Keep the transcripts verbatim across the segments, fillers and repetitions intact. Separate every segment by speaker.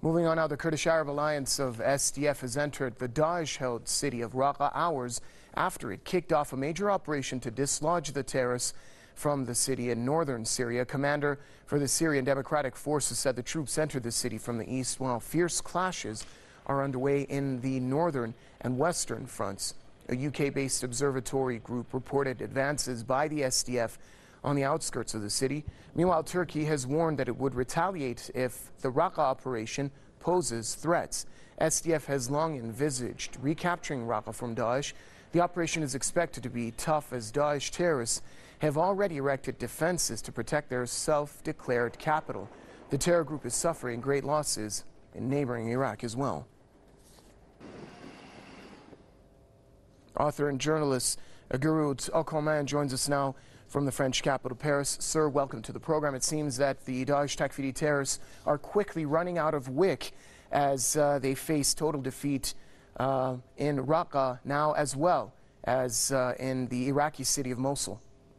Speaker 1: Moving on now, the Kurdish Arab Alliance of S D F has entered the Daesh-held city of Raqqa hours after it kicked off a major operation to dislodge the terrorists from the city in northern Syria. Commander for the Syrian Democratic Forces said the troops entered the city from the east while fierce clashes are underway in the northern and western fronts. A U K-based observatory group reported advances by the S D F on the outskirts of the city. Meanwhile, Turkey has warned that it would retaliate if the Raqqa operation poses threats. S D F has long envisaged recapturing Raqqa from Daesh. The operation is expected to be tough as Daesh terrorists have already erected defenses to protect their self-declared capital. The terror group is suffering great losses in neighboring Iraq as well. Author and journalist Geroud Aucoin joins us now from the French capital, Paris. Sir, welcome to the program. It seems that the Daesh Takfiri terrorists are quickly running out of wick as uh, they face total defeat uh, in Raqqa now, as well as uh, in the Iraqi city of Mosul.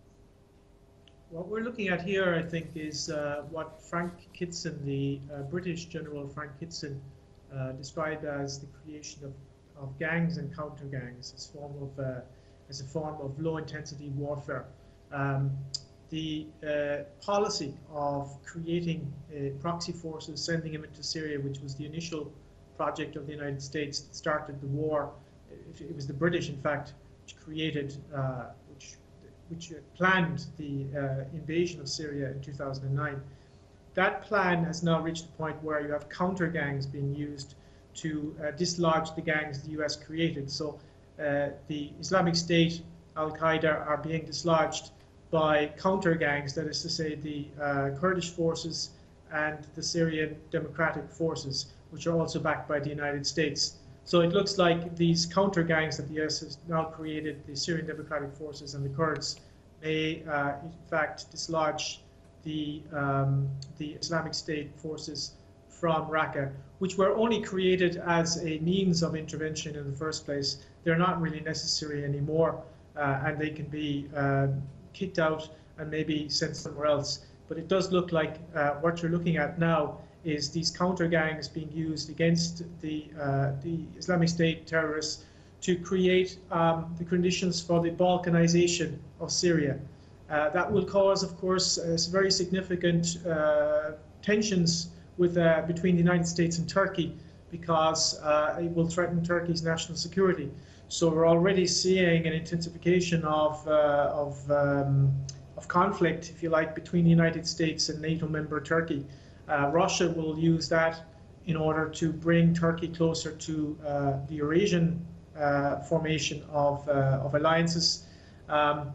Speaker 2: What we're looking at here, I think, is uh, what Frank Kitson, the uh, British General Frank Kitson, uh, described as the creation of, of gangs and counter-gangs as, form of, uh, as a form of low-intensity warfare. Um, the uh, policy of creating uh, proxy forces, sending them into Syria, which was the initial project of the United States that started the war. It was the British, in fact, which created, uh, which, which planned the uh, invasion of Syria in two thousand nine. That plan has now reached the point where you have counter gangs being used to uh, dislodge the gangs the U S created. So uh, the Islamic State, Al-Qaeda are being dislodged by counter gangs, that is to say the uh, Kurdish forces and the Syrian Democratic Forces, which are also backed by the United States. So it looks like these counter gangs that the U S has now created, the Syrian Democratic Forces and the Kurds, may uh, in fact dislodge the, um, the Islamic State forces from Raqqa, which were only created as a means of intervention in the first place. They're not really necessary anymore, uh, and they can be uh, kicked out and maybe sent somewhere else. But it does look like uh, what you're looking at now is these counter gangs being used against the, uh, the Islamic State terrorists to create um, the conditions for the balkanization of Syria. Uh, that will cause, of course, uh, very significant uh, tensions with, uh, between the United States and Turkey, because uh, it will threaten Turkey's national security. So we're already seeing an intensification of, uh, of, um, of conflict, if you like, between the United States and NATO member Turkey. Uh, Russia will use that in order to bring Turkey closer to uh, the Eurasian uh, formation of, uh, of alliances. Um,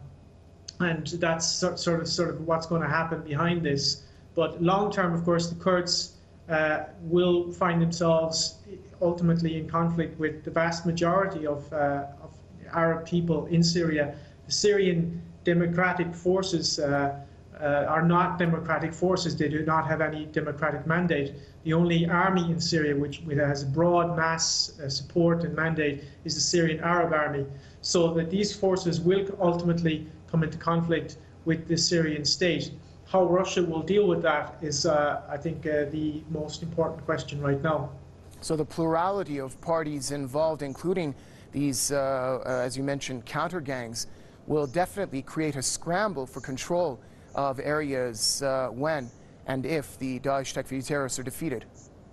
Speaker 2: and that's sort of, sort of what's going to happen behind this. But long term, of course, the Kurds uh, will find themselves ultimately in conflict with the vast majority of, uh, of Arab people in Syria. The Syrian Democratic Forces uh, uh, are not democratic forces. They do not have any democratic mandate. The only army in Syria which, which has broad mass uh, support and mandate is the Syrian Arab Army. So that these forces will ultimately come into conflict with the Syrian state. How Russia will deal with that is, uh, I think, uh, the most important question right now.
Speaker 1: So the plurality of parties involved, including these, uh, uh, as you mentioned, counter gangs, will definitely create a scramble for control of areas uh, when and if the Daesh Takfiri terrorists are defeated.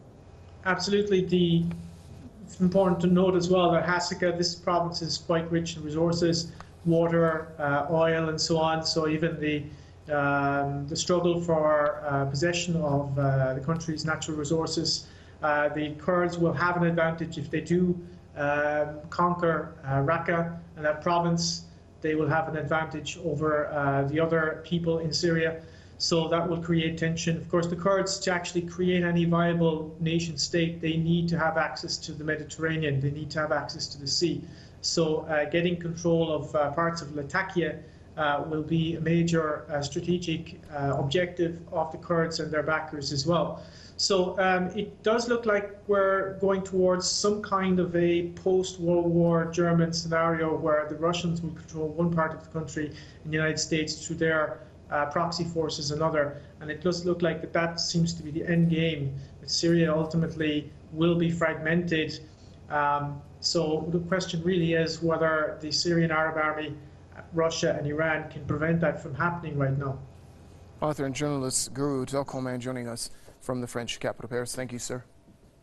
Speaker 2: Absolutely. The, it's important to note as well that Hasaka, this province is quite rich in resources, water, uh, oil, and so on. So even the um, the struggle for uh, possession of uh, the country's natural resources, uh, the Kurds will have an advantage if they do um, conquer uh, Raqqa and that province. They will have an advantage over uh, the other people in Syria. So that will create tension. Of course, the Kurds, to actually create any viable nation state, they need to have access to the Mediterranean. They need to have access to the sea. So uh, getting control of uh, parts of Latakia uh, will be a major uh, strategic uh, objective of the Kurds and their backers as well. So um, it does look like we're going towards some kind of a post-World War German scenario where the Russians will control one part of the country and the United States, through their uh, proxy force is another. And it does look like that that seems to be the end game, that Syria ultimately will be fragmented. Um, so the question really is whether the Syrian Arab Army, Russia and Iran can prevent that from happening right now.
Speaker 1: Author and journalist Guru Tolkoman joining us from the French capital, Paris. Thank you, sir.